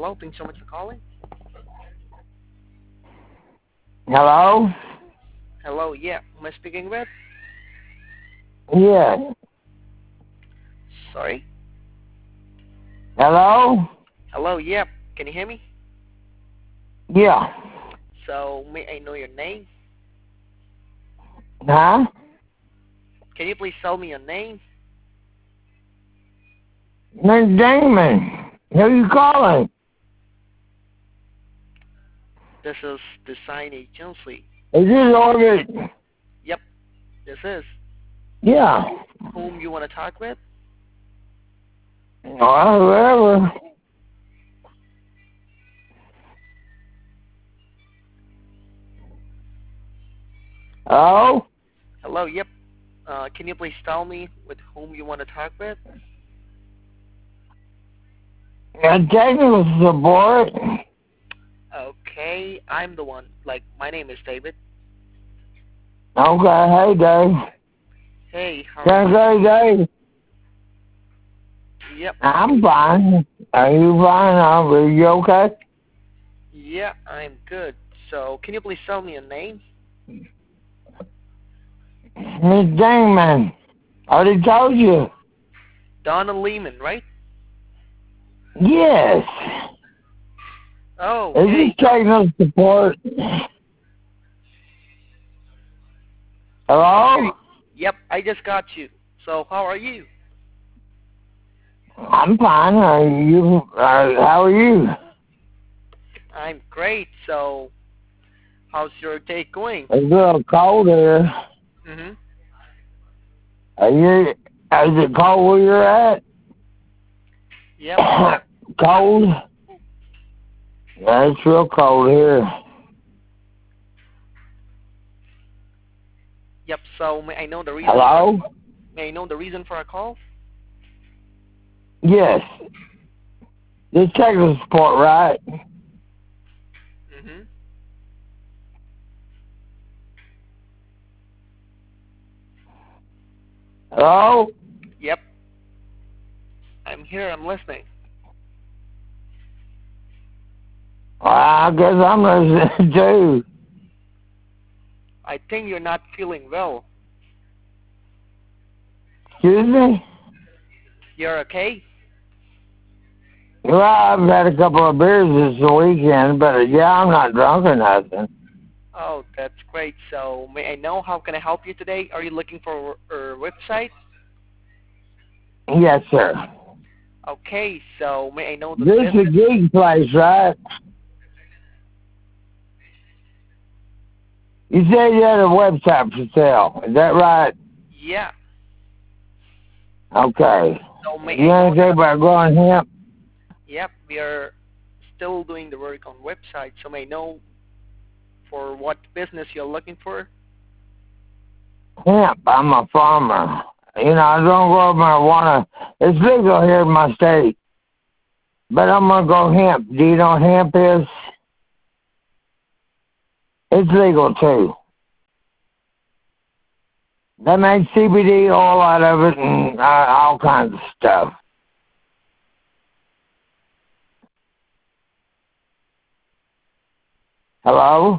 Hello, thanks so much for calling. Hello? Hello, yeah, am I speaking with? Yeah. Sorry? Hello? Hello, yeah, can you hear me? Yeah. So, may I know your name? Huh? Can you please tell me your name? Miss Damon. Who you calling? This is Design Agency. Is this Orbit? Yep, this is. Yeah. Whom you want to talk with? Well, whoever. Hello? Hello, yep. Can you please tell me with whom you want to talk with? Technical support. Okay, I'm the one. Like, my name is David. Okay, hey Dave. Hey, how Can are I say Dave? you? Yep. I'm fine. Are you fine? Are you okay? Yeah, I'm good. So, can you please tell me your name? Miss Damon. I already told you. Donna Lehman, right? Yes. Oh, Is hey. this technical support? Hello? Okay. Yep, I just got you. So, how are you? I'm fine. How are you? I'm great. So, how's your day going? It's a little cold here. Mhm. Is it cold where you're at? Yep. Cold? Yeah, it's real cold here. Yep. So, may I know the reason? Hello? May I know the reason for a call? Yes. This technical support, right? Mhm. Hello? Yep. I'm here. I'm listening. Well, I guess I'm listening too. I think you're not feeling well. Excuse me? You're okay? Well, I've had a couple of beers this weekend, but yeah, I'm not drunk or nothing. Oh, that's great. So, may I know how can I help you today? Are you looking for a website? Yes, sir. Okay. So, may I know the This is a business? gig place, right? You said you had a website for sale. Is that right? Yeah. Okay. So, may You I know want to say about growing hemp? Yep, we are still doing the work on website. So, may I know for what business you're looking for? Hemp. I'm a farmer. You know, I don't grow marijuana. It's legal here in my state. But I'm going to grow hemp. Do you know what hemp is? It's legal, too. They make CBD oil out of it and all kinds of stuff. Hello?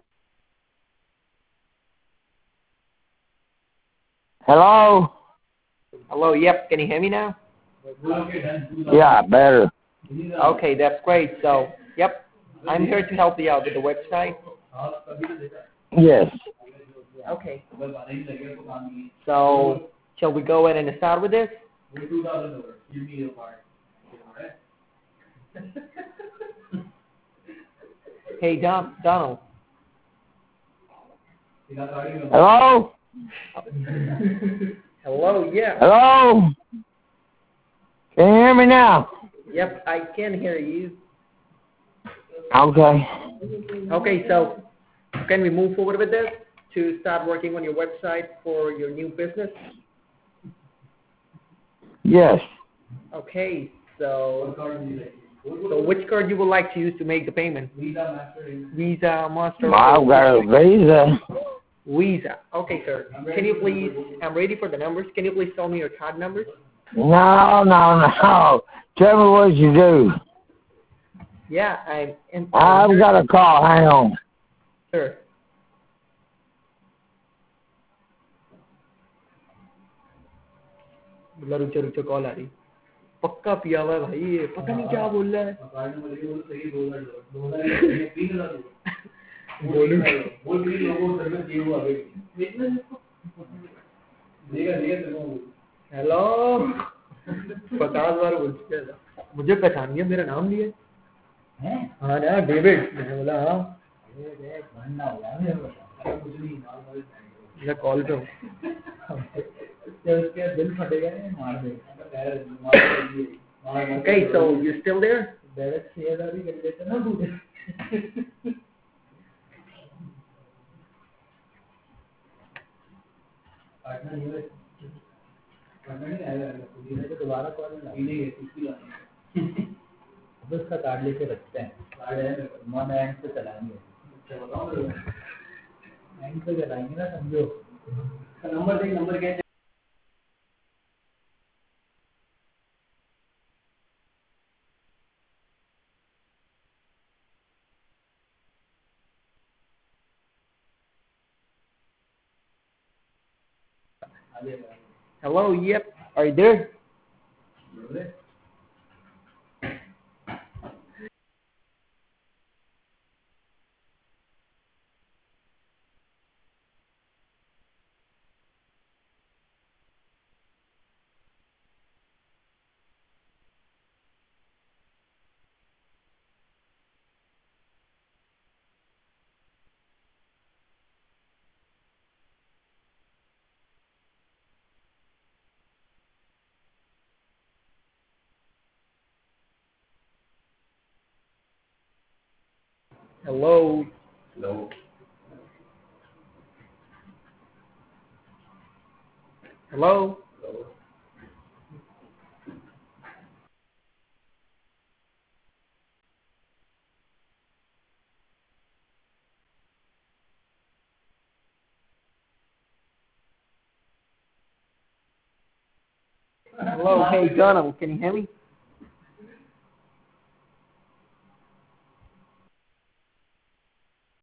Hello? Hello, yep. Can you hear me now? Yeah, better. Okay, that's great. So, yep, I'm here to help you out with the website. Yes. Okay. So, shall we go ahead and start with this? Hey, Donald. Hello? Hello, yeah. Hello? Can you hear me now? Yep, I can hear you. Okay. Okay, so can we move forward with this to start working on your website for your new business? Yes. Okay, so which card you would like to use to make the payment? Visa, Master. I've got a visa. Visa. Okay, sir. Can you please? I'm ready for the numbers. Can you please tell me your card numbers? No. Tell me what you do. Yeah, I'm in. I've got a call. Hang on. Sure. बोला रुचो रुचो call आ रही पक्का पिया हुआ है भाई ये पता नहीं क्या बोल रहा है हेलो 50 बार बोल चुके हैं मुझे पहचान लिया मेरा नाम लिया हाँ ना डेविड मैंने बोला हाँ मैं कॉल पे हूँ उसके दिल फटेगा मार देगा Okay, so you still there? Direct share भी कर देते ना पूरे दोबारा कॉल नहीं अब उसका कार्ड लेके रखते हैं कार्ड है मन एंड पे चलाएंगे एंड पे चलाएंगे ना समझो नंबर देख नंबर क्या Hello, yep. Are you there? Hello. Hello. Hello. Hello. Hello. Hey, Donald. Can you hear me?